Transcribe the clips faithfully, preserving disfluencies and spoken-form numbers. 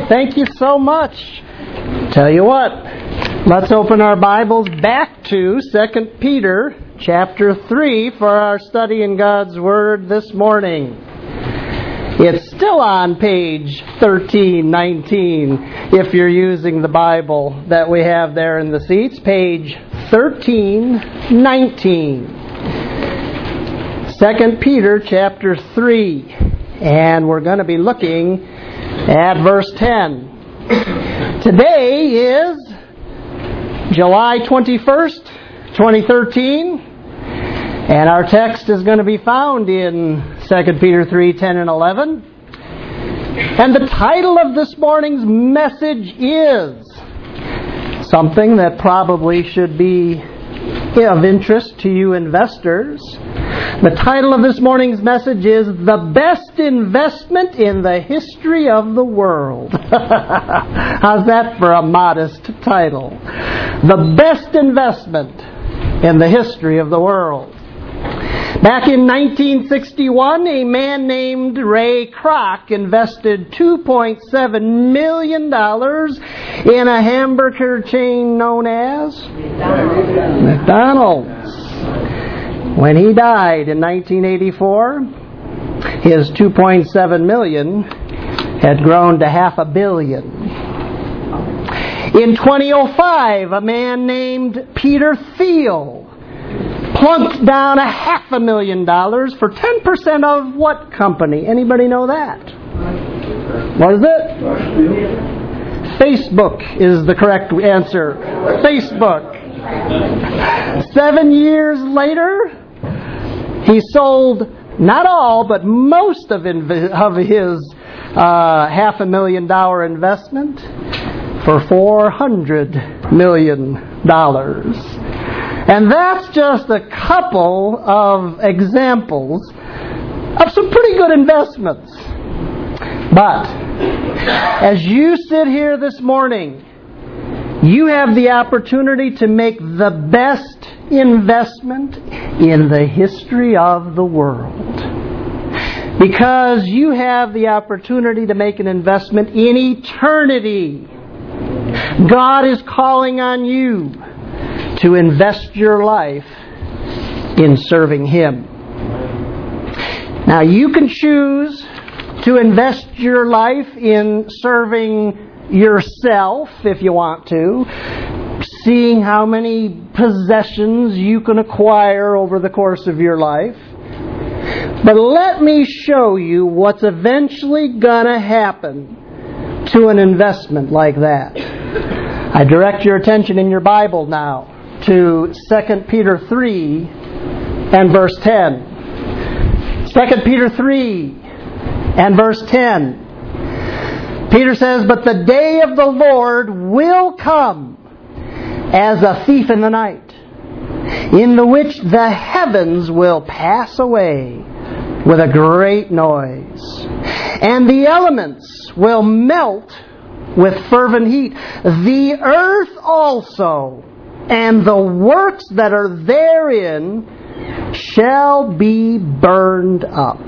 Thank you so much. Tell you what, let's open our Bibles back to Second Peter chapter three for our study in God's Word this morning. It's still on page thirteen nineteen if you're using the Bible that we have there in the seats. Page thirteen nineteen. Second Peter chapter three. And we're going to be looking at verse ten. Today is July twenty-first, twenty thirteen. And our text is going to be found in Second Peter three, ten and eleven. And the title of this morning's message is something that probably should be of interest to you investors. The title of this morning's message is The Best Investment in the History of the World. How's that for a modest title? The Best Investment in the History of the World. Back in nineteen sixty-one, a man named Ray Kroc invested two point seven million dollars in a hamburger chain known as McDonald's. When he died in nineteen eighty-four, his two point seven million dollars had grown to half a billion. In twenty oh five, a man named Peter Thiel plunked down a half a million dollars for ten percent of what company? Anybody know that? What is it? Facebook is the correct answer. Facebook. Seven years later, he sold not all, but most of, inv- of his uh, half a million dollar investment for four hundred million dollars. And that's just a couple of examples of some pretty good investments. But as you sit here this morning, you have the opportunity to make the best investment in the history of the world. Because you have the opportunity to make an investment in eternity. God is calling on you to invest your life in serving Him. Now, you can choose to invest your life in serving yourself if you want to, seeing how many possessions you can acquire over the course of your life. But let me show you what's eventually going to happen to an investment like that. I direct your attention in your Bible now to Second Peter three and verse ten. Second Peter three and verse ten. Peter says, "But the day of the Lord will come as a thief in the night, in the which the heavens will pass away with a great noise, and the elements will melt with fervent heat. The earth also and the works that are therein shall be burned up."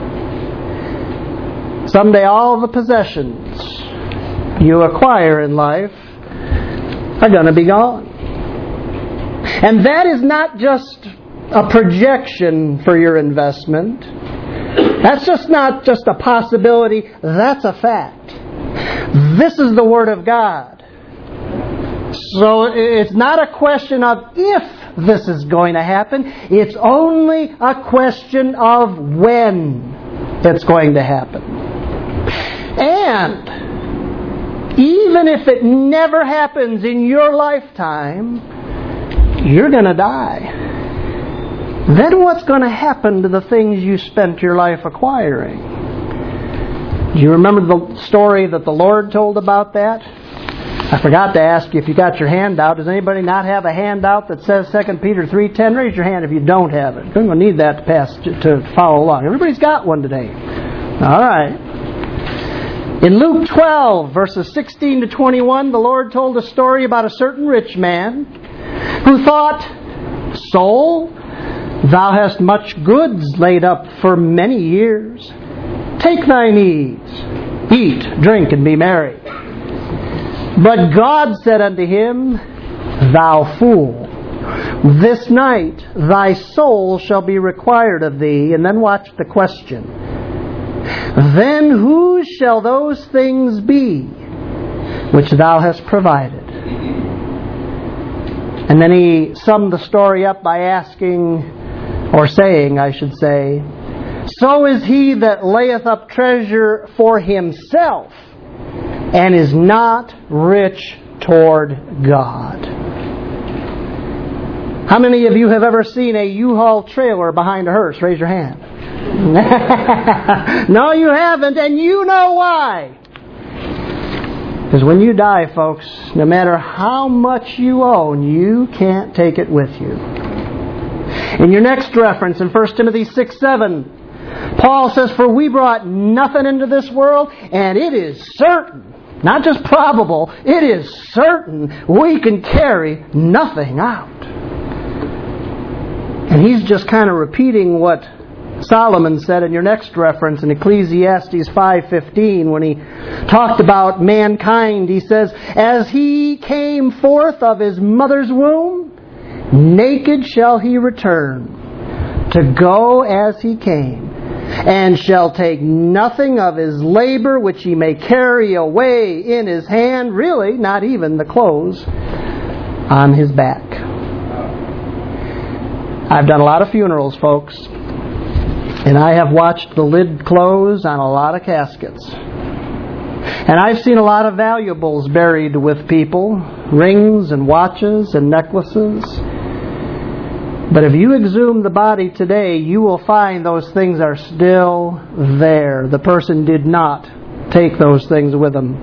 Someday all the possessions you acquire in life are going to be gone. And that is not just a projection for your investment. That's just not just a possibility. That's a fact. This is the Word of God. So it's not a question of if this is going to happen. It's only a question of when it's going to happen. And even if it never happens in your lifetime, you're going to die. Then what's going to happen to the things you spent your life acquiring? Do you remember the story that the Lord told about that? I forgot to ask you if you got your handout. Does anybody not have a handout that says Second Peter three ten? Raise your hand if you don't have it. I'm going to need that to pass to follow along. Everybody's got one today. All right. In Luke twelve, verses sixteen to twenty-one, the Lord told a story about a certain rich man who thought, "Soul, thou hast much goods laid up for many years. Take thine ease, eat, drink, and be merry." But God said unto him, Thou fool, this night thy soul shall be required of thee. And then watch the question. Then whose shall those things be which thou hast provided? And then he summed the story up by asking, or saying, I should say, so is he that layeth up treasure for himself, and is not rich toward God. How many of you have ever seen a U-Haul trailer behind a hearse? Raise your hand. No, you haven't, and you know why. Because when you die, folks, no matter how much you own, you can't take it with you. In your next reference, in First Timothy six seven, Paul says, For we brought nothing into this world, and it is certain, not just probable, it is certain we can carry nothing out. And he's just kind of repeating what Solomon said in your next reference in Ecclesiastes five fifteen when he talked about mankind. He says, As he came forth of his mother's womb, naked shall he return, to go as he came, and shall take nothing of his labor which he may carry away in his hand, really, not even the clothes on his back. I've done a lot of funerals, folks, and I have watched the lid close on a lot of caskets. And I've seen a lot of valuables buried with people, rings and watches and necklaces. But if you exhume the body today, you will find those things are still there. The person did not take those things with them.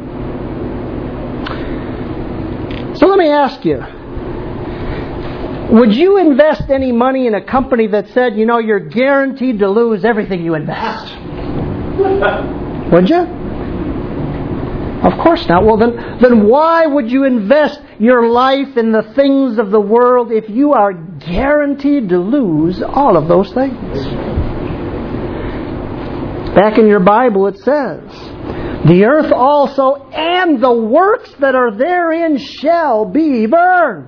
So let me ask you, would you invest any money in a company that said, you know, you're guaranteed to lose everything you invest? Would you? Of course not. Well, then, then why would you invest your life in the things of the world if you are guaranteed to lose all of those things? Back in your Bible it says, the earth also and the works that are therein shall be burned.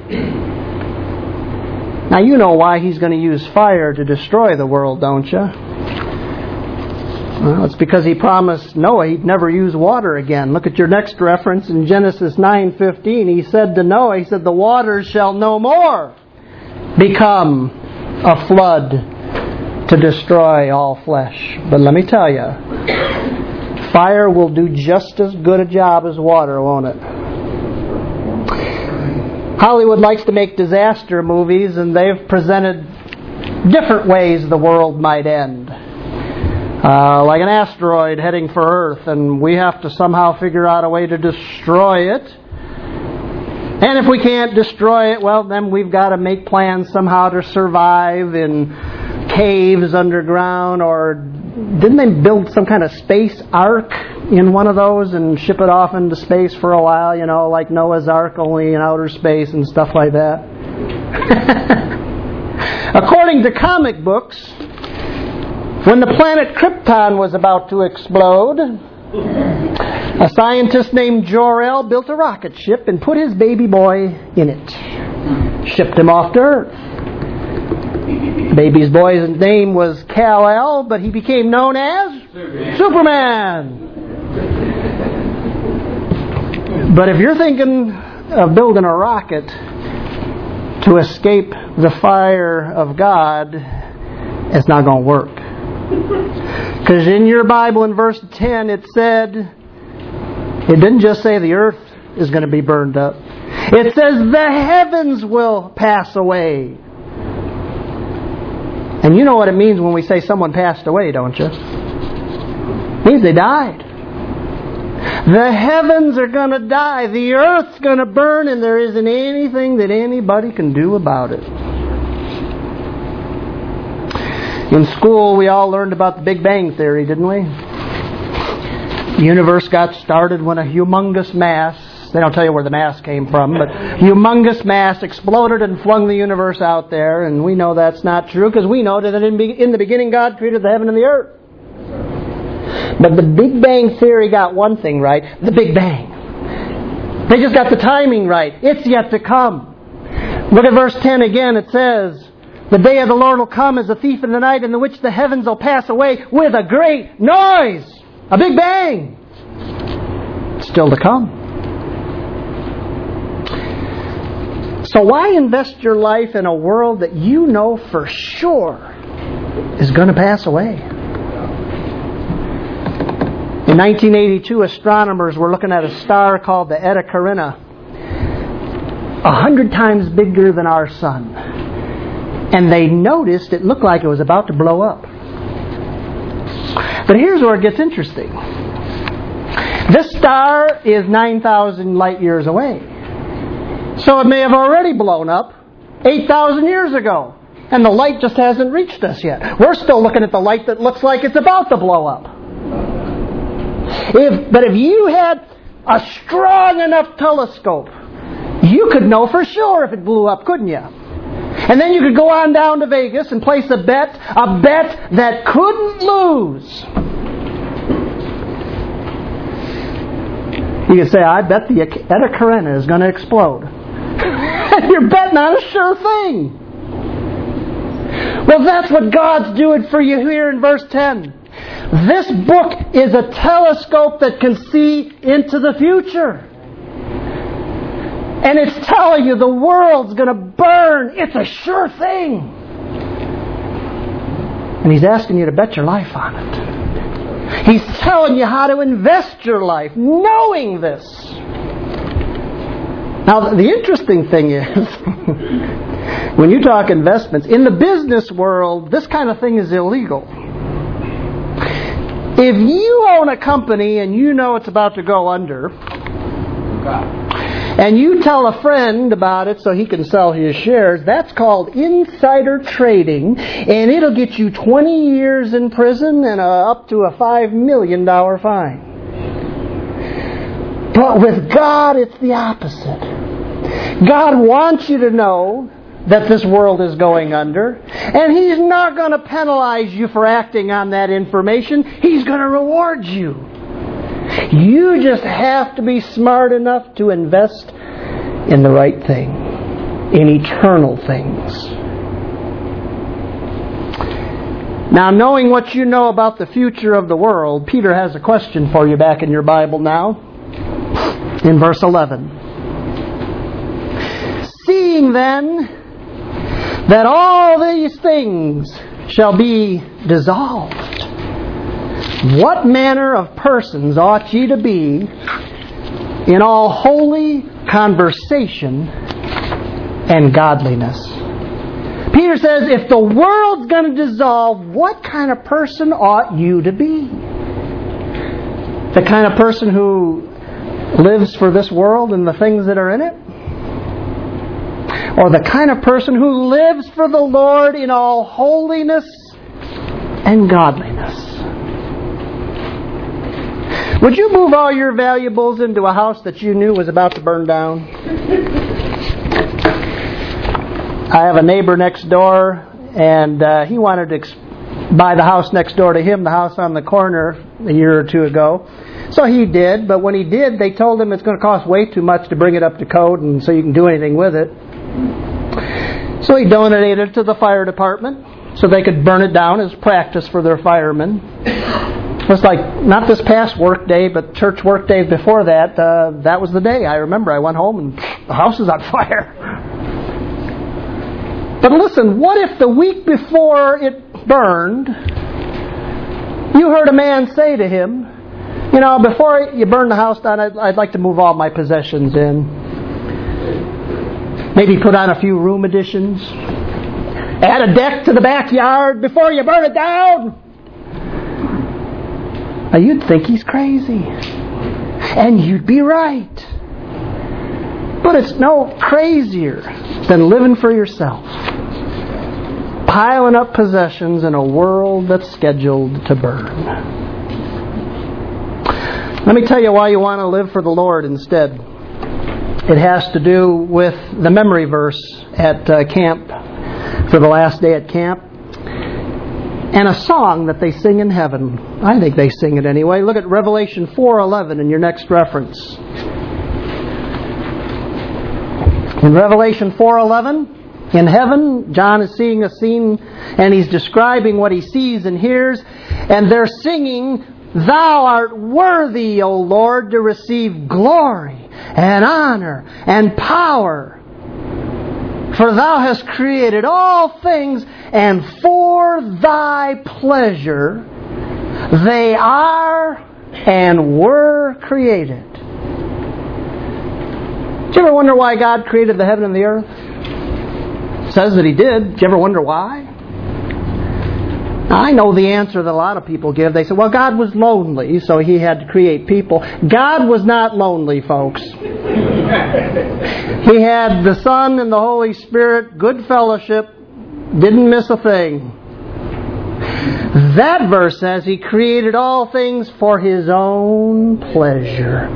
Now you know why he's going to use fire to destroy the world, don't you? Well, it's because he promised Noah he'd never use water again. Look at your next reference in Genesis nine fifteen. He said to Noah, he said, the waters shall no more become a flood to destroy all flesh. But let me tell you, fire will do just as good a job as water, won't it? Hollywood likes to make disaster movies, and they've presented different ways the world might end. Uh, like an asteroid heading for Earth, and we have to somehow figure out a way to destroy it. And if we can't destroy it, well, then we've got to make plans somehow to survive in caves underground, or didn't they build some kind of space ark in one of those and ship it off into space for a while, you know, like Noah's Ark, only in outer space and stuff like that? According to comic books, when the planet Krypton was about to explode, a scientist named Jor-El built a rocket ship and put his baby boy in it. Shipped him off to Earth. The baby's boy's name was Kal-El, but he became known as Superman. Superman. But if you're thinking of building a rocket to escape the fire of God, it's not going to work. Because in your Bible in verse ten it said, it didn't just say the earth is going to be burned up. It says the heavens will pass away. And you know what it means when we say someone passed away, don't you? It means they died. The heavens are going to die. The earth's going to burn, and there isn't anything that anybody can do about it. In school, we all learned about the Big Bang Theory, didn't we? The universe got started when a humongous mass, they don't tell you where the mass came from, but humongous mass exploded and flung the universe out there, and we know that's not true because we know that in the beginning God created the heaven and the earth. But the Big Bang Theory got one thing right, the Big Bang. They just got the timing right. It's yet to come. Look at verse ten again. It says, the day of the Lord will come as a thief in the night, in the which the heavens will pass away with a great noise. A big bang. Still to come. So why invest your life in a world that you know for sure is going to pass away? In nineteen eighty-two, astronomers were looking at a star called the Eta Carina, a hundred times bigger than our sun. And they noticed it looked like it was about to blow up. But here's where it gets interesting. This star is nine thousand light years away. So it may have already blown up eight thousand years ago. And the light just hasn't reached us yet. We're still looking at the light that looks like it's about to blow up. If, but if you had a strong enough telescope, you could know for sure if it blew up, couldn't you? And then you could go on down to Vegas and place a bet, a bet that couldn't lose. You could say, I bet the Eta Carina is going to explode. And you're betting on a sure thing. Well, that's what God's doing for you here in verse ten. This book is a telescope that can see into the future. And it's telling you the world's going to burn. It's a sure thing. And He's asking you to bet your life on it. He's telling you how to invest your life, knowing this. Now, the interesting thing is, when you talk investments, in the business world, this kind of thing is illegal. If you own a company and you know it's about to go under, and you tell a friend about it so he can sell his shares, that's called insider trading, and it'll get you twenty years in prison and a, up to a five million dollars fine. But with God, it's the opposite. God wants you to know that this world is going under, and He's not going to penalize you for acting on that information. He's going to reward you. You just have to be smart enough to invest in the right thing, in eternal things. Now, knowing what you know about the future of the world, Peter has a question for you back in your Bible now, in verse eleven. Seeing then that all these things shall be dissolved, what manner of persons ought ye to be in all holy conversation and godliness? Peter says, if the world's going to dissolve, what kind of person ought you to be? The kind of person who lives for this world and the things that are in it? Or the kind of person who lives for the Lord in all holiness and godliness? Would you move all your valuables into a house that you knew was about to burn down? I have a neighbor next door, and uh, he wanted to ex- buy the house next door to him, the house on the corner, a year or two ago. So he did, but when he did, they told him it's going to cost way too much to bring it up to code and so you can do anything with it. So he donated it to the fire department so they could burn it down as practice for their firemen. It was like, not this past work day, but church work days before that. Uh, that was the day. I remember I went home and the house is on fire. But listen, what if the week before it burned, you heard a man say to him, you know, before you burn the house down, I'd, I'd like to move all my possessions in. Maybe put on a few room additions. Add a deck to the backyard before you burn it down. Now you'd think he's crazy. And you'd be right. But it's no crazier than living for yourself. Piling up possessions in a world that's scheduled to burn. Let me tell you why you want to live for the Lord instead. It has to do with the memory verse at uh, camp, for the last day at camp, and a song that they sing in heaven. I think they sing it anyway. Look at Revelation four eleven in your next reference. In Revelation four eleven, in heaven, John is seeing a scene and he's describing what he sees and hears, and they're singing, "Thou art worthy, O Lord, to receive glory and honor and power. For thou hast created all things, and for thy pleasure they are and were created." Did you ever wonder why God created the heaven and the earth? It says that He did. Did you ever wonder why? Now, I know the answer that a lot of people give. They say, well, God was lonely, so He had to create people. God was not lonely, folks. He had the Son and the Holy Spirit, good fellowship, didn't miss a thing. That verse says He created all things for His own pleasure.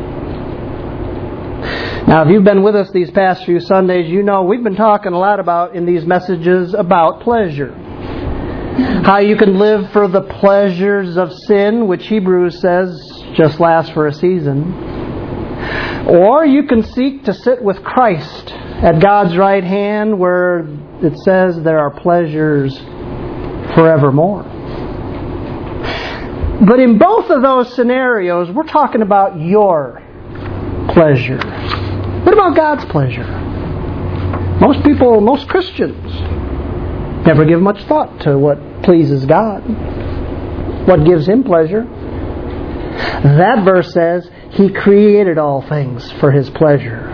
Now, if you've been with us these past few Sundays, you know we've been talking a lot about, in these messages, about pleasure. How you can live for the pleasures of sin, which Hebrews says just lasts for a season. Or you can seek to sit with Christ at God's right hand, where it says there are pleasures forevermore. But in both of those scenarios, we're talking about your pleasure. What about God's pleasure? Most people, most Christians, never give much thought to what pleases God, what gives Him pleasure. That verse says He created all things for His pleasure.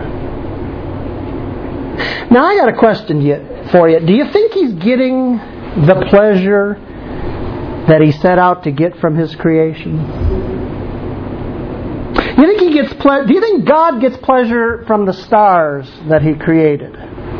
Now I got a question for you. Do you think He's getting the pleasure that He set out to get from His creation? Do you think He gets ple- Do you think God gets pleasure from the stars that He created?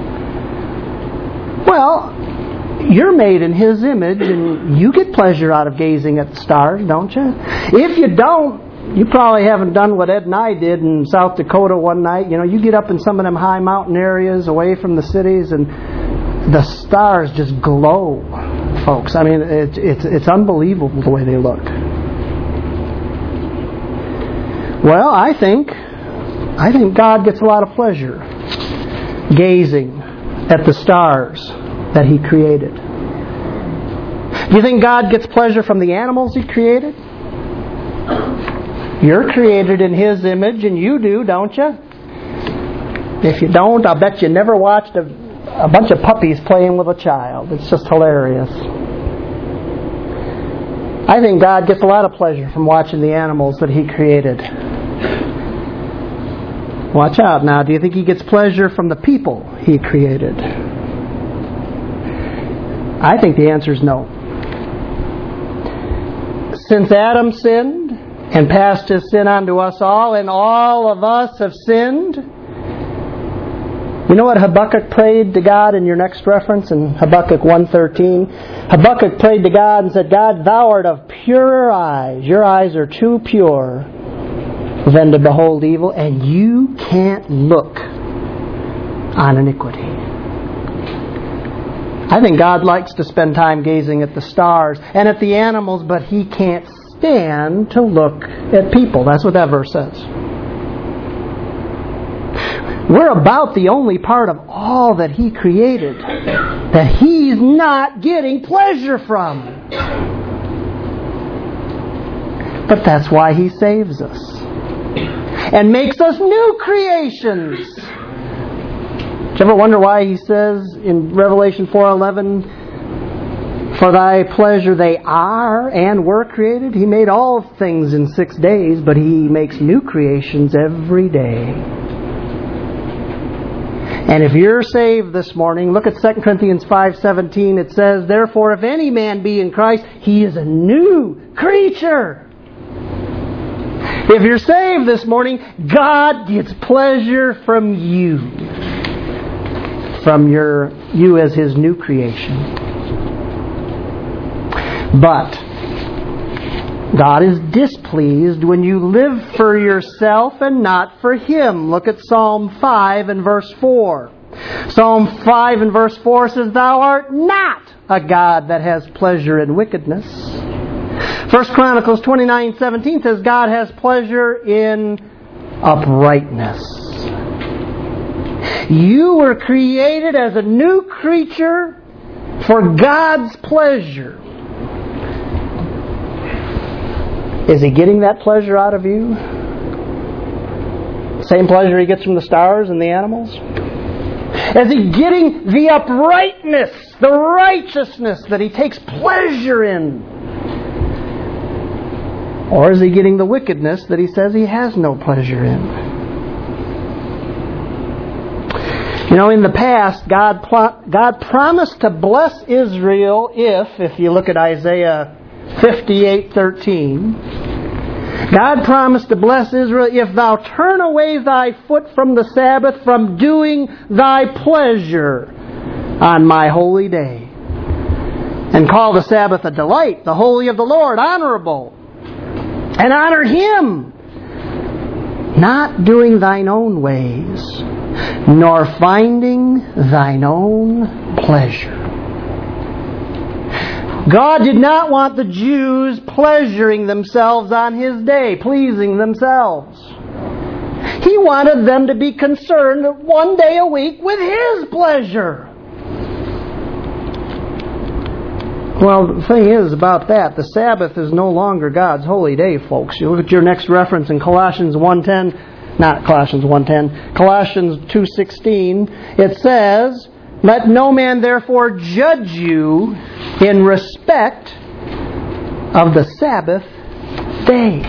Well, you're made in His image, and you get pleasure out of gazing at the stars, don't you? If you don't, you probably haven't done what Ed and I did in South Dakota one night. You know, you get up in some of them high mountain areas away from the cities, and the stars just glow, folks. I mean, it, it's it's unbelievable the way they look. Well, I think I think God gets a lot of pleasure gazing at the stars that He created. Do you think God gets pleasure from the animals He created? You're created in His image, and you do, don't you? If you don't, I'll bet you never watched a, a bunch of puppies playing with a child. It's just hilarious. I think God gets a lot of pleasure from watching the animals that He created. Watch out now. Do you think He gets pleasure from the people He created? I think the answer is no. Since Adam sinned and passed his sin on to us all, and all of us have sinned, you know what Habakkuk prayed to God in your next reference in Habakkuk one thirteen? Habakkuk prayed to God and said, God, Thou art of purer eyes. Your eyes are too pure than to behold evil, and You can't look on iniquity. I think God likes to spend time gazing at the stars and at the animals, but He can't stand to look at people. That's what that verse says. We're about the only part of all that He created that He's not getting pleasure from. But that's why He saves us and makes us new creations. Do you ever wonder why He says in Revelation four eleven, for Thy pleasure they are and were created? He made all things in six days, but He makes new creations every day. And if you're saved this morning, look at Second Corinthians five seventeen. It says, therefore, if any man be in Christ, he is a new creature. If you're saved this morning, God gets pleasure from you. From your you as His new creation. But God is displeased when you live for yourself and not for Him. Look at Psalm five and verse four. Psalm five and verse four says, Thou art not a God that has pleasure in wickedness. First Chronicles twenty-nine seventeen says, God has pleasure in uprightness. You were created as a new creature for God's pleasure. Is He getting that pleasure out of you? Same pleasure He gets from the stars and the animals? Is He getting the uprightness, the righteousness that He takes pleasure in? Or is He getting the wickedness that He says He has no pleasure in? You know, in the past, God pl- God promised to bless Israel if, if you look at Isaiah fifty-eight thirteen, God promised to bless Israel if thou turn away thy foot from the Sabbath, from doing thy pleasure on my holy day, and call the Sabbath a delight, the holy of the Lord honorable, and honor Him, not doing thine own ways, nor finding thine own pleasure. God did not want the Jews pleasuring themselves on His day, pleasing themselves. He wanted them to be concerned one day a week with His pleasure. Well, the thing is about that, the Sabbath is no longer God's holy day, folks. You look at your next reference in Colossians one ten, not Colossians one ten, Colossians two sixteen, it says, let no man therefore judge you in respect of the Sabbath day.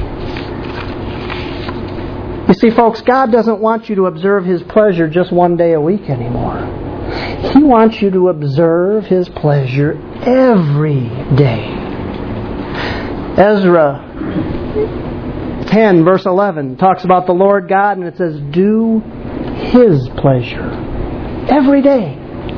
You see, folks, God doesn't want you to observe His pleasure just one day a week anymore. He wants you to observe His pleasure every day. Ezra ten verse eleven talks about the Lord God, and it says, do His pleasure every day.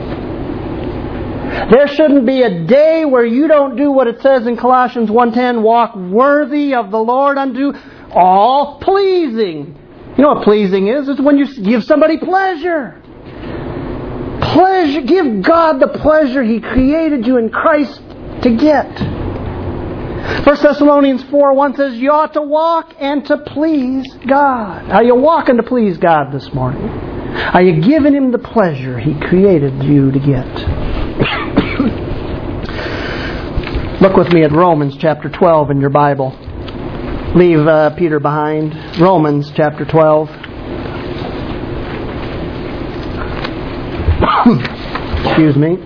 There shouldn't be a day where you don't do what it says in Colossians one ten, walk worthy of the Lord unto all pleasing. You know what pleasing is? It's when you give somebody pleasure. Pleasure. Give God the pleasure He created you in Christ to get. First Thessalonians four one says you ought to walk and to please God. Are you walking to please God this morning? Are you giving Him the pleasure He created you to get? Look with me at Romans chapter twelve in your Bible. Leave uh, Peter behind. Romans chapter twelve. Excuse me.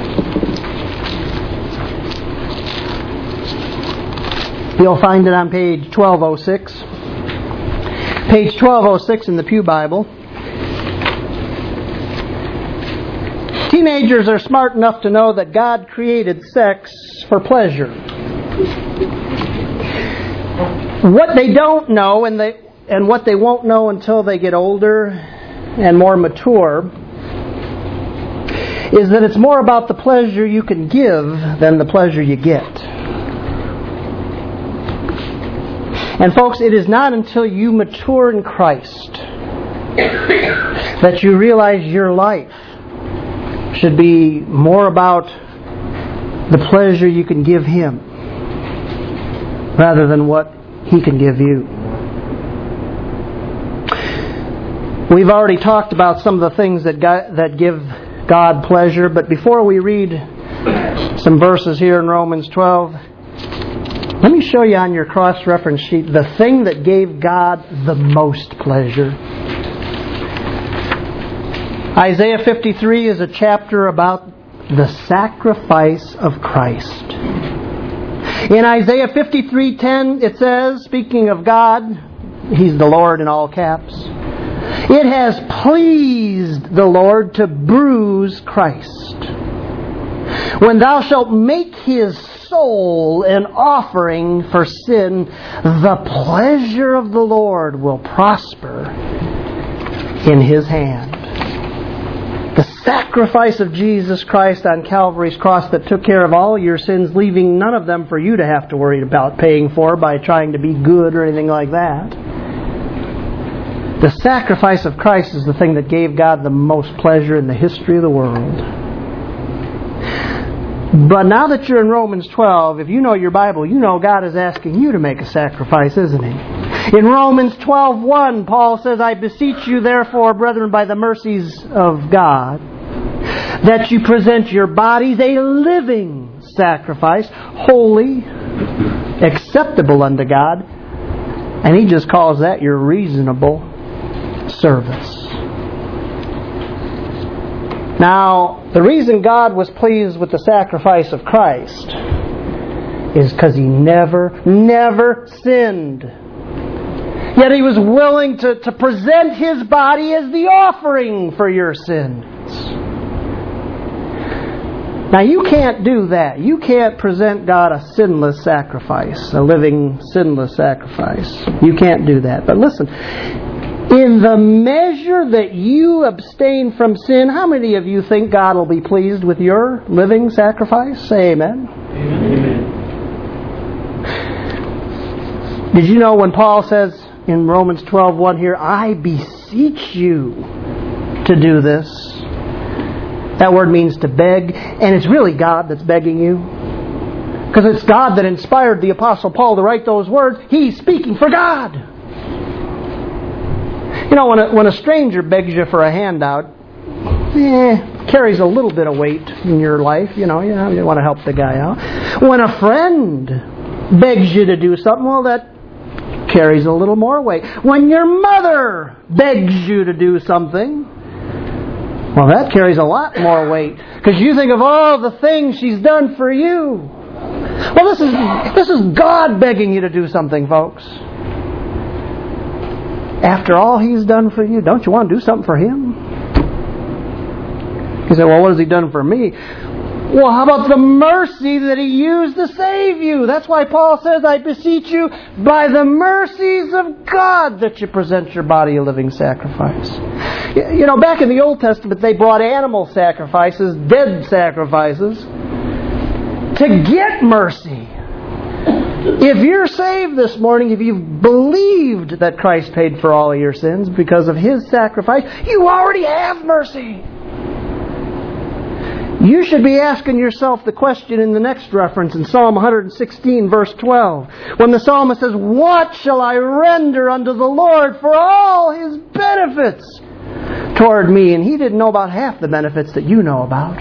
You'll find it on page twelve oh six. Page twelve oh six in the Pew Bible. Teenagers are smart enough to know that God created sex for pleasure. What they don't know, and they and what they won't know until they get older and more mature, is that it's more about the pleasure you can give than the pleasure you get. And folks, it is not until you mature in Christ that you realize your life should be more about the pleasure you can give Him rather than what He can give you. We've already talked about some of the things that God, that give God pleasure, but before we read some verses here in Romans twelve, let me show you on your cross-reference sheet the thing that gave God the most pleasure. Isaiah fifty-three is a chapter about the sacrifice of Christ. In Isaiah fifty-three ten, it says, speaking of God, He's the Lord in all caps, it has pleased the Lord to bruise Christ. When thou shalt make His soul an offering for sin, the pleasure of the Lord will prosper in His hand. The sacrifice of Jesus Christ on Calvary's cross that took care of all your sins, leaving none of them for you to have to worry about paying for by trying to be good or anything like that. The sacrifice of Christ is the thing that gave God the most pleasure in the history of the world. But now that you're in Romans twelve, if you know your Bible, you know God is asking you to make a sacrifice, isn't He? In Romans twelve one, Paul says, I beseech you therefore, brethren, by the mercies of God, that you present your bodies a living sacrifice, holy, acceptable unto God. And He just calls that your reasonable service. Now, the reason God was pleased with the sacrifice of Christ is because He never, never sinned. Yet He was willing to, to present His body as the offering for your sins. Now, you can't do that. You can't present God a sinless sacrifice, a living, sinless sacrifice. You can't do that. But listen, in the measure that you abstain from sin, how many of you think God will be pleased with your living sacrifice? Say amen. Amen. Did you know when Paul says in Romans twelve one here, I beseech you to do this? That word means to beg, and it's really God that's begging you. Because it's God that inspired the Apostle Paul to write those words. He's speaking for God. You know, when a, when a stranger begs you for a handout, eh, carries a little bit of weight in your life. You know, you, know, you want to help the guy out. When a friend begs you to do something, well, that carries a little more weight. When your mother begs you to do something, well, that carries a lot more weight. Because you think of all the things she's done for you. Well, this is this is God begging you to do something, folks. After all He's done for you, don't you want to do something for Him? You say, well, what has He done for me? Well, how about the mercy that He used to save you? That's why Paul says, I beseech you by the mercies of God that you present your body a living sacrifice. You know, back in the Old Testament, they brought animal sacrifices, dead sacrifices, to get mercy. If you're saved this morning, if you've believed that Christ paid for all of your sins because of His sacrifice, you already have mercy. You should be asking yourself the question in the next reference in Psalm one sixteen, verse twelve. When the psalmist says, what shall I render unto the Lord for all His benefits toward me? And he didn't know about half the benefits that you know about.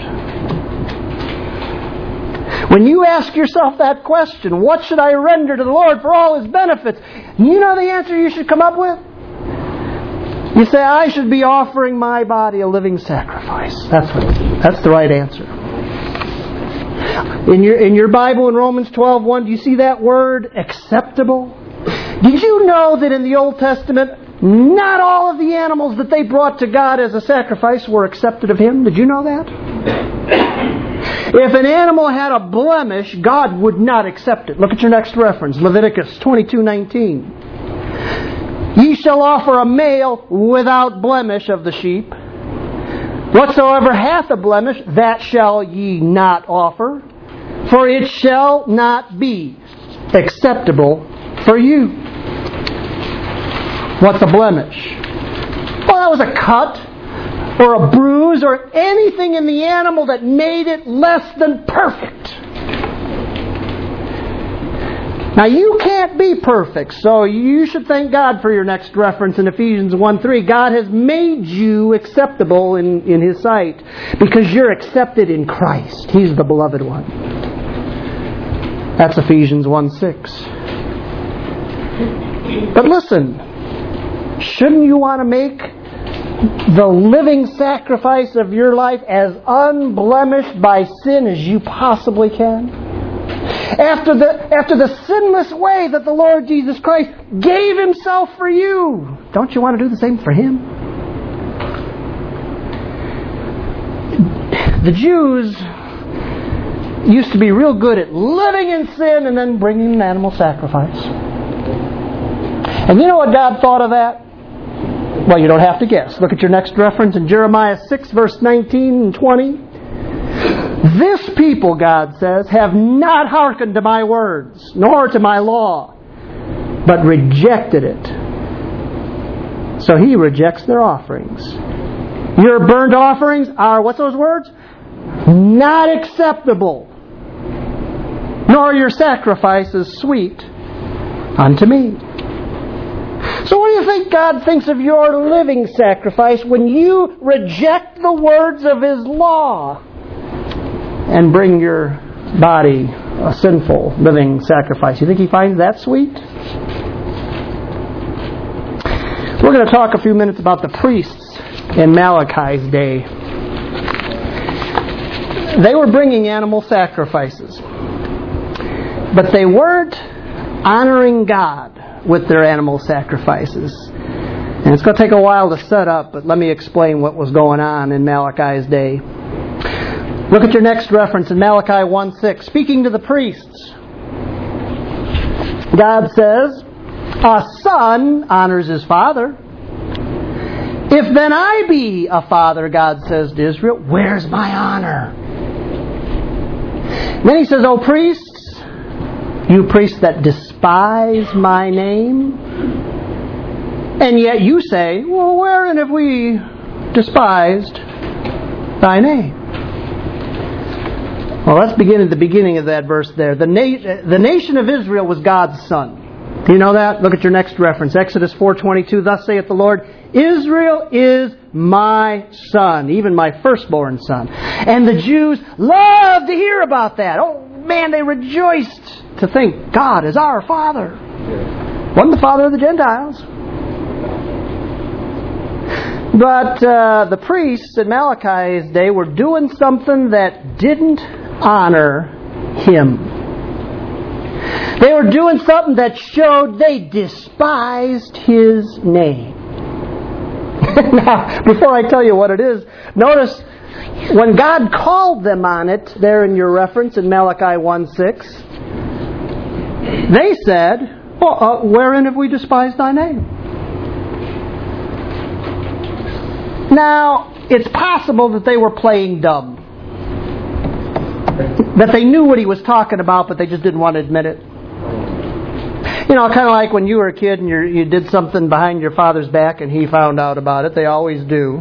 When you ask yourself that question, what should I render to the Lord for all His benefits? You know the answer you should come up with? You say, I should be offering my body a living sacrifice. That's what, that's the right answer. In your in your Bible in Romans twelve one, do you see that word, acceptable? Did you know that in the Old Testament, not all of the animals that they brought to God as a sacrifice were accepted of Him? Did you know that? If an animal had a blemish, God would not accept it. Look at your next reference, Leviticus twenty-two nineteen. Ye shall offer a male without blemish of the sheep. Whatsoever hath a blemish, that shall ye not offer, for it shall not be acceptable for you. What's a blemish? Well, that was a cut or a bruise or anything in the animal that made it less than perfect. Now, you can't be perfect, so you should thank God for your next reference in Ephesians one three. God has made you acceptable in, in His sight because you're accepted in Christ. He's the beloved one. That's Ephesians one six. But listen, shouldn't you want to make the living sacrifice of your life as unblemished by sin as you possibly can? After the, after the sinless way that the Lord Jesus Christ gave Himself for you, don't you want to do the same for Him? The Jews used to be real good at living in sin and then bringing an animal sacrifice. And you know what God thought of that? Well, you don't have to guess. Look at your next reference in Jeremiah six, verse nineteen and twenty. This people, God says, have not hearkened to my words, nor to my law, but rejected it. So He rejects their offerings. Your burnt offerings are, what's those words? Not acceptable. nor your sacrifices sweet unto me. So what do you think God thinks of your living sacrifice when you reject the words of His law and bring your body a sinful living sacrifice? You think He finds that sweet? We're going to talk a few minutes about the priests in Malachi's day. They were bringing animal sacrifices, but they weren't honoring God with their animal sacrifices. And it's going to take a while to set up, but let me explain what was going on in Malachi's day. Look at your next reference in Malachi one six. Speaking to the priests, God says, a son honors his father. If then I be a father, God says to Israel, where's my honor? Then He says, O priests, you priests that despise my name, and yet you say, well, wherein have we despised thy name? Well, let's begin at the beginning of that verse there. The, na- the nation of Israel was God's son. Do you know that? Look at your next reference. Exodus four twenty-two. Thus saith the Lord, Israel is my son, even my firstborn son. And the Jews loved to hear about that. Oh, man, they rejoiced to think God is our Father. Wasn't the Father of the Gentiles. But uh, the priests in Malachi's day were doing something that didn't honor Him. They were doing something that showed they despised His name. Now, before I tell you what it is, notice when God called them on it, there in your reference in Malachi one six, they said, oh, uh, wherein have we despised thy name? Now, it's possible that they were playing dumb. That they knew what He was talking about, but they just didn't want to admit it. You know, kind of like when you were a kid and you you did something behind your father's back and he found out about it. They always do.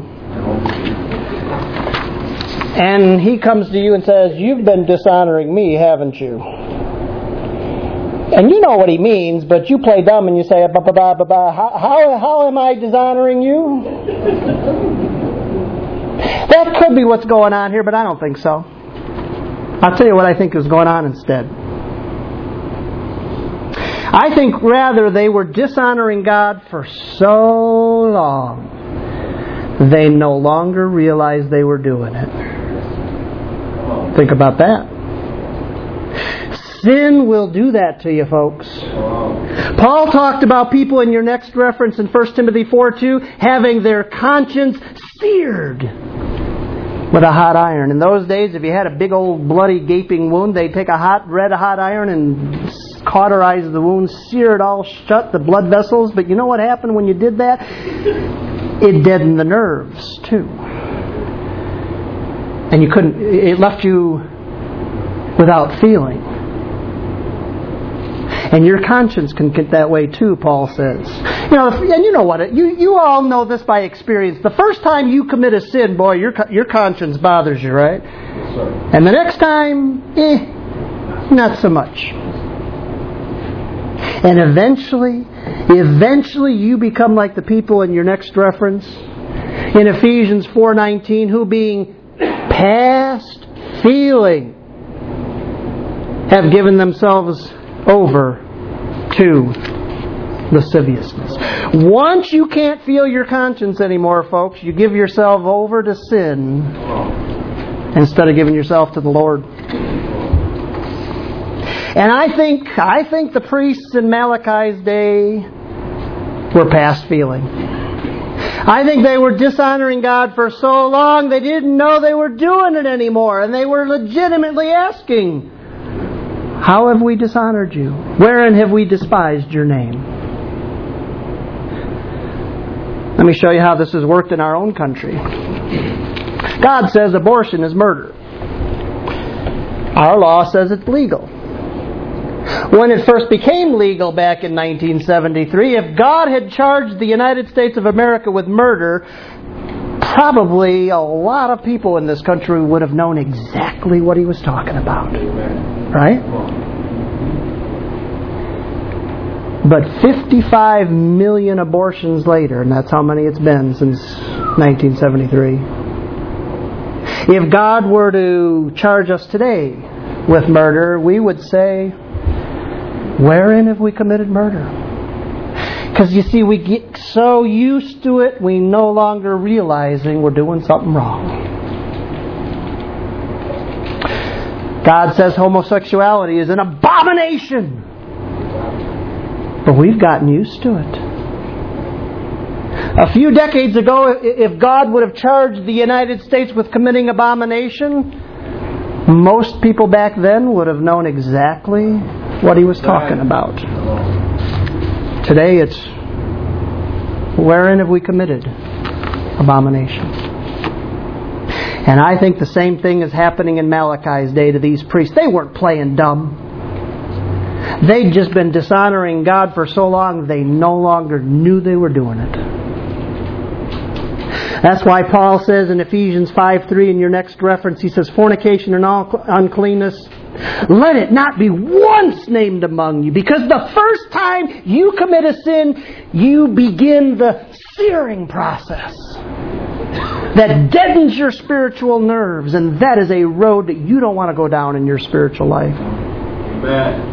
And he comes to you and says, you've been dishonoring me, haven't you? And you know what he means, but you play dumb and you say, ba ba ba ba ba. How, how, how am I dishonoring you? That could be what's going on here, but I don't think so. I'll tell you what I think is going on instead. I think rather they were dishonoring God for so long, they no longer realized they were doing it. Think about that. Sin will do that to you, folks. Paul talked about people in your next reference in First Timothy four two having their conscience seared with a hot iron. In those days, if you had a big old bloody gaping wound, they'd take a hot red hot iron and cauterize the wound, sear it all shut, the blood vessels. But you know what happened when you did that? It deadened the nerves too. And you couldn't, it left you without feeling. And your conscience can get that way too, Paul says. You know, and you know what? It, you you all know this by experience. The first time you commit a sin, boy, your your conscience bothers you, right? Yes, sir. And the next time, eh, not so much. And eventually, eventually you become like the people in your next reference in Ephesians four nineteen, who being past feeling have given themselves over to lasciviousness. Once you can't feel your conscience anymore, folks, you give yourself over to sin instead of giving yourself to the Lord. And I think I think the priests in Malachi's day were past feeling. I think they were dishonoring God for so long they didn't know they were doing it anymore, and they were legitimately asking, how have we dishonored you? Wherein have we despised your name? Let me show you how this has worked in our own country. God says abortion is murder. Our law says it's legal. When it first became legal back in nineteen seventy-three, if God had charged the United States of America with murder, probably a lot of people in this country would have known exactly what He was talking about. Right? But fifty-five million abortions later, and that's how many it's been since nineteen seventy-three. If God were to charge us today with murder, we would say, wherein have we committed murder? Because you see, we get so used to it, we no longer realizing we're doing something wrong. God says homosexuality is an abomination. But we've gotten used to it. A few decades ago, if God would have charged the United States with committing abomination, most people back then would have known exactly what He was talking about. Today it's, wherein have we committed abomination? And I think the same thing is happening in Malachi's day to these priests. They weren't playing dumb. They'd just been dishonoring God for so long they no longer knew they were doing it. That's why Paul says in Ephesians five three in your next reference, he says, fornication and all uncleanness, let it not be once named among you, because the first time you commit a sin, you begin the searing process that deadens your spiritual nerves, and that is a road that you don't want to go down in your spiritual life. Amen.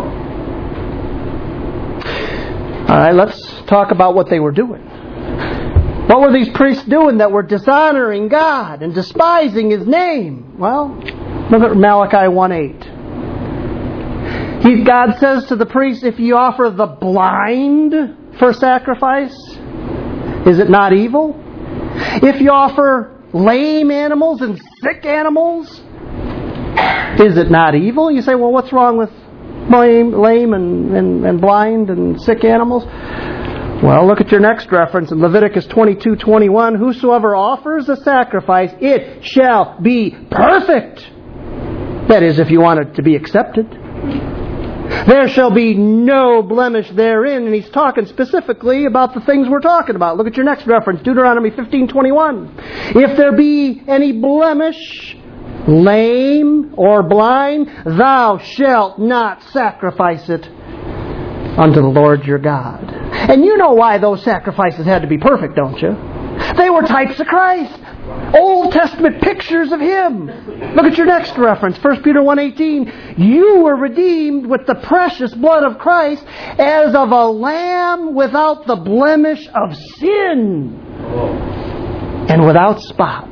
All right, let's talk about what they were doing. What were these priests doing that were dishonoring God and despising His name? Well, look at Malachi one eight. He, God says to the priests, if you offer the blind for sacrifice, is it not evil? If you offer lame animals and sick animals, is it not evil? You say, well, what's wrong with lame, lame and, and, and blind and sick animals? Well, look at your next reference in Leviticus twenty-two twenty-one. Whosoever offers a sacrifice, it shall be perfect. That is, if you want it to be accepted. There shall be no blemish therein. And he's talking specifically about the things we're talking about. Look at your next reference, Deuteronomy fifteen twenty-one. If there be any blemish, lame or blind, thou shalt not sacrifice it unto the Lord your God. And you know why those sacrifices had to be perfect, don't you? They were types of Christ. Old Testament pictures of Him. Look at your next reference, First Peter one eighteen. You were redeemed with the precious blood of Christ as of a lamb without the blemish of sin and without spot.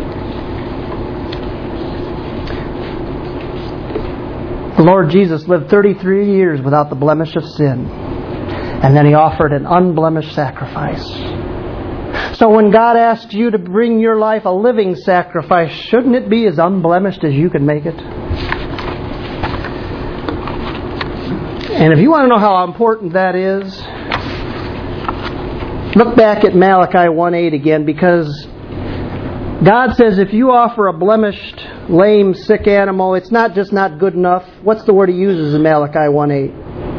The Lord Jesus lived thirty-three years without the blemish of sin. And then He offered an unblemished sacrifice. So when God asks you to bring your life a living sacrifice, shouldn't it be as unblemished as you can make it? And if you want to know how important that is, look back at Malachi one eight again, because God says if you offer a blemished, lame, sick animal, it's not just not good enough. What's the word He uses in Malachi one eight?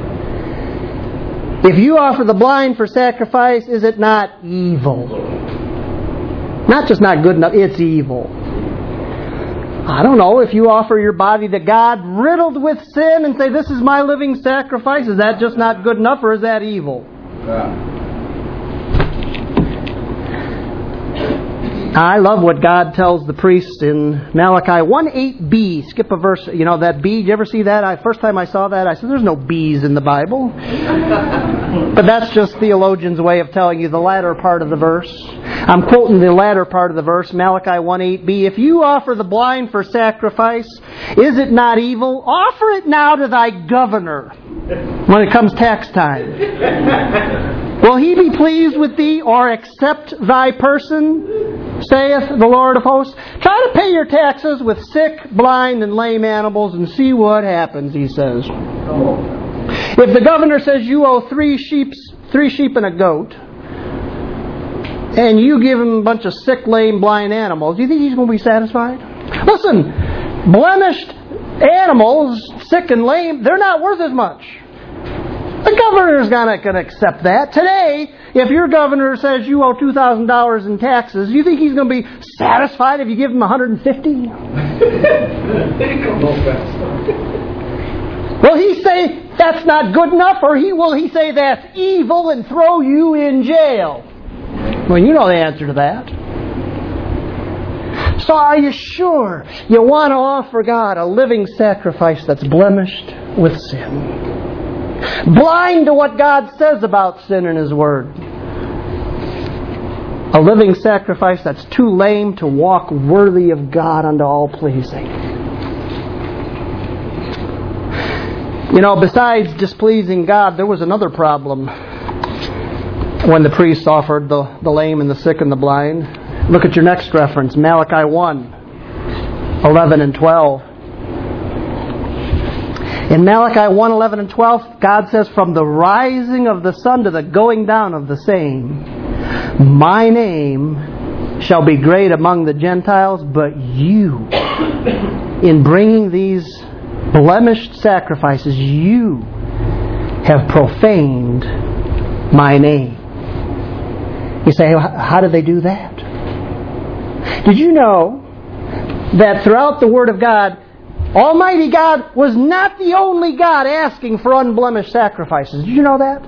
If you offer the blind for sacrifice, is it not evil? Not just not good enough, it's evil. I don't know, if you offer your body to God riddled with sin and say, this is my living sacrifice, is that just not good enough, or is that evil? Yeah. I love what God tells the priests in Malachi one eight b. Skip a verse. You know that B? Did you ever see that? I, first time I saw that, I said, there's no B's in the Bible. But that's just theologians' way of telling you the latter part of the verse. I'm quoting the latter part of the verse, Malachi one eight b. If you offer the blind for sacrifice, is it not evil? Offer it now to thy governor when it comes tax time. Will he be pleased with thee or accept thy person, saith the Lord of hosts? Try to pay your taxes with sick, blind, and lame animals and see what happens, he says. If the governor says you owe three sheep, three sheep and a goat, and you give him a bunch of sick, lame, blind animals, do you think he's going to be satisfied? Listen, blemished animals, sick and lame, they're not worth as much. The governor's not going to accept that. Today, if your governor says you owe two thousand dollars in taxes, do you think he's going to be satisfied if you give him one hundred fifty dollars? Will he say, that's not good enough, or he will he say that's evil and throw you in jail? Well, you know the answer to that. So are you sure you want to offer God a living sacrifice that's blemished with sin? Blind to what God says about sin in His Word. A living sacrifice that's too lame to walk worthy of God unto all pleasing. You know, besides displeasing God, there was another problem when the priests offered the, the lame and the sick and the blind. Look at your next reference, Malachi one, eleven and twelve. In Malachi one, eleven and twelve, God says, from the rising of the sun to the going down of the same, my name shall be great among the Gentiles, but you, in bringing these blemished sacrifices, you have profaned my name. You say, how did they do that? Did you know that throughout the Word of God, Almighty God was not the only God asking for unblemished sacrifices? Did you know that?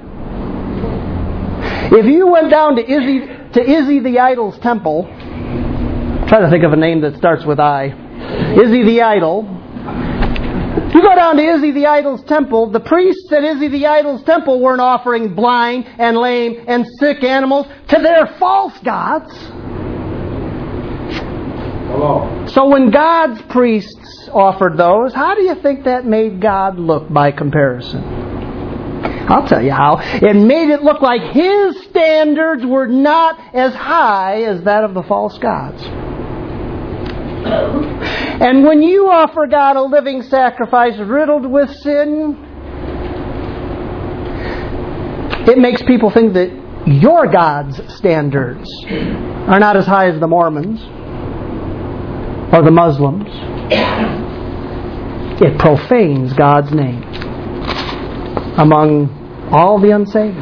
If you went down to Izzy, to Izzy the Idol's temple, try to think of a name that starts with I. Izzy the Idol. You go down to Izzy the Idol's temple, the priests at Izzy the Idol's temple weren't offering blind and lame and sick animals to their false gods. Hello. So when God's priests offered those, how do you think that made God look by comparison? I'll tell you how. It made it look like His standards were not as high as that of the false gods. And when you offer God a living sacrifice riddled with sin, it makes people think that your God's standards are not as high as the Mormons or the Muslims. It profanes God's name among all the unsaved.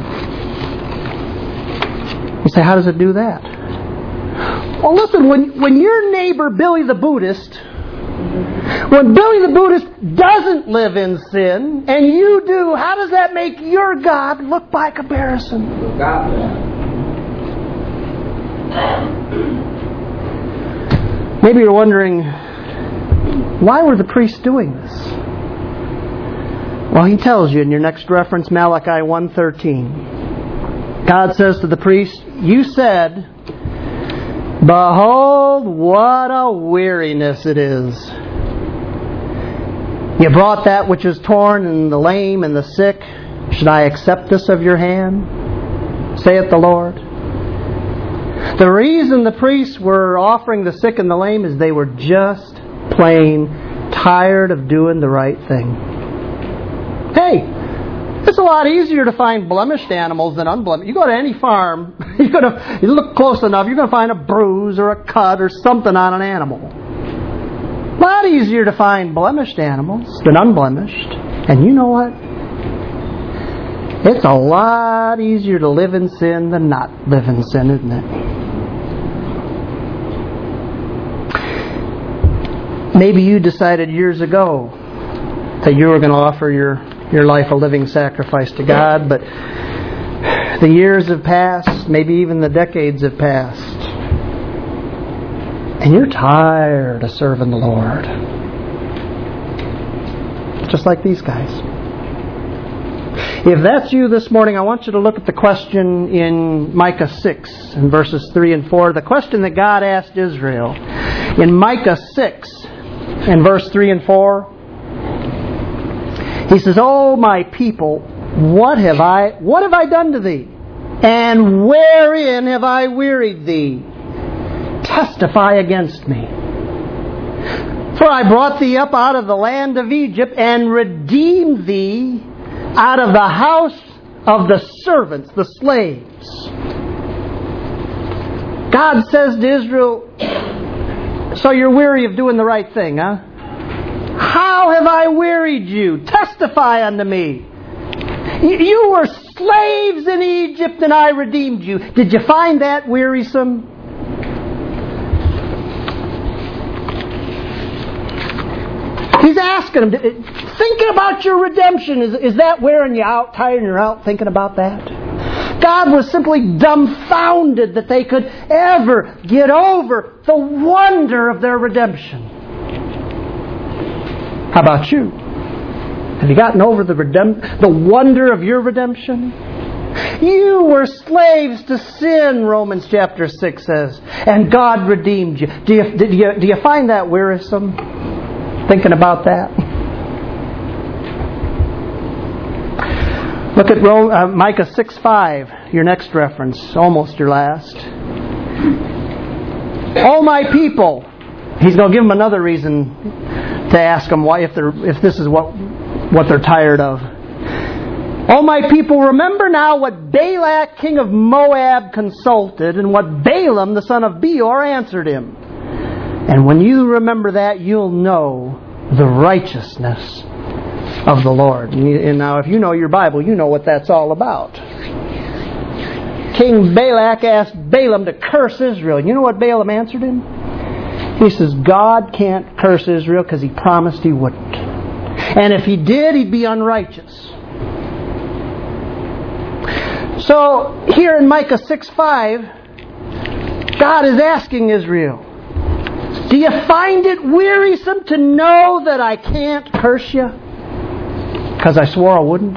You say, how does it do that? Well, listen, when, when your neighbor Billy the Buddhist, when Billy the Buddhist doesn't live in sin, and you do, how does that make your God look by comparison? Maybe you're wondering, why were the priests doing this? Well, He tells you in your next reference, Malachi one thirteen. God says to the priest, you said, behold, what a weariness it is. You brought that which is torn and the lame and the sick. Should I accept this of your hand? Saith the Lord. The reason the priests were offering the sick and the lame is they were just plain tired of doing the right thing. Hey, it's a lot easier to find blemished animals than unblemished. You go to any farm, you're gonna, you look close enough, you're going to find a bruise or a cut or something on an animal. A lot easier to find blemished animals than unblemished. And you know what? It's a lot easier to live in sin than not live in sin, isn't it? Maybe you decided years ago that you were going to offer your your life a living sacrifice to God, but the years have passed, maybe even the decades have passed, and you're tired of serving the Lord. Just like these guys. If that's you this morning, I want you to look at the question in Micah six, in verses three and four. The question that God asked Israel. In Micah six, in verse three and four, He says, "O my people, what have I what have I done to thee? And wherein have I wearied thee? Testify against me. For I brought thee up out of the land of Egypt, and redeemed thee out of the house of the servants, the slaves." God says to Israel, so you're weary of doing the right thing, huh? How have I wearied you? Testify unto me. You were slaves in Egypt and I redeemed you. Did you find that wearisome? He's asking asking them, thinking about your redemption, is, is that wearing you out, tiring you out, thinking about that? God was simply dumbfounded that they could ever get over the wonder of their redemption. How about you? Have you gotten over the redemp- the wonder of your redemption? You were slaves to sin, Romans chapter six says, and God redeemed you. Do you, do you, do you find that wearisome? Thinking about that? Look at Rome, uh, Micah six five, your next reference, almost your last. Oh, my people. He's going to give them another reason to ask them why, if they're if this is what what they're tired of. O my people, remember now what Balak, king of Moab, consulted, and what Balaam, the son of Beor, answered him. And when you remember that, you'll know the righteousness of the Lord. And now, if you know your Bible, you know what that's all about. King Balak asked Balaam to curse Israel. And you know what Balaam answered him? He says, God can't curse Israel because He promised He wouldn't. And if He did, He'd be unrighteous. So, here in Micah six five, God is asking Israel, do you find it wearisome to know that I can't curse you? Because I swore I wouldn't.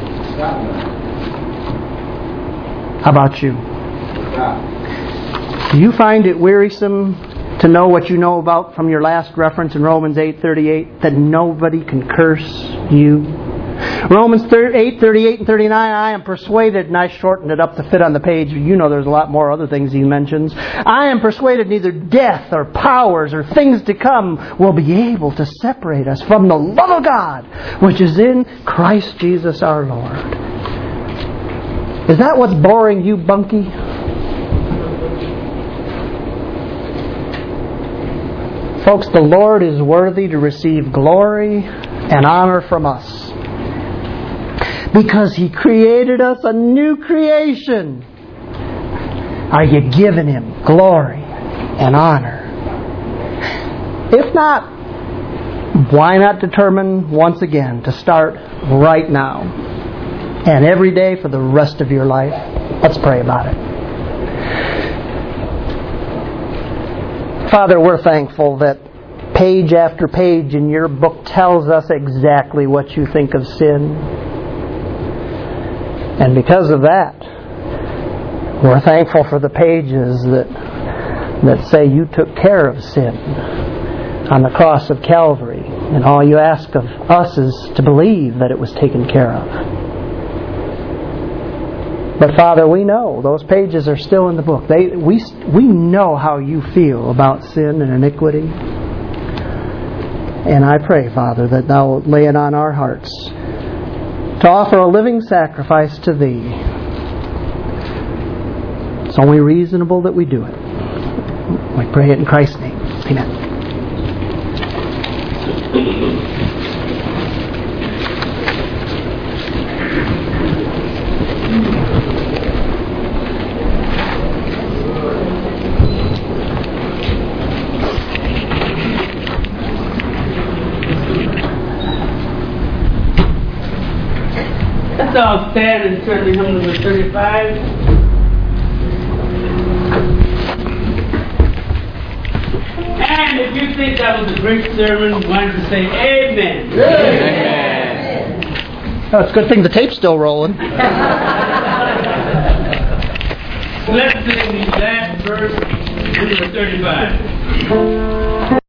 How about you? Do you find it wearisome to know what you know about from your last reference in Romans eight thirty-eight, that nobody can curse you? Romans eight thirty-eight and thirty-nine, I am persuaded, and I shortened it up to fit on the page. You know there's a lot more other things he mentions. I am persuaded neither death or powers or things to come will be able to separate us from the love of God, which is in Christ Jesus our Lord. Is that what's boring you, Bunky? Folks, the Lord is worthy to receive glory and honor from us, because He created us a new creation. Are you giving Him glory and honor? If not, why not determine once again to start right now and every day for the rest of your life? Let's pray about it. Father, we're thankful that page after page in your book tells us exactly what you think of sin. And because of that, we're thankful for the pages that that say you took care of sin on the cross of Calvary. And all you ask of us is to believe that it was taken care of. But Father, we know those pages are still in the book. They, we, we know how you feel about sin and iniquity. And I pray, Father, that Thou lay it on our hearts to offer a living sacrifice to Thee. It's only reasonable that we do it. We pray it in Christ's name. Amen. Let's all stand and turn to hymn number thirty-five. And if you think that was a great sermon, why don't you say amen? Amen. Oh, it's a good thing the tape's still rolling. Let's sing the last verse, number thirty-five.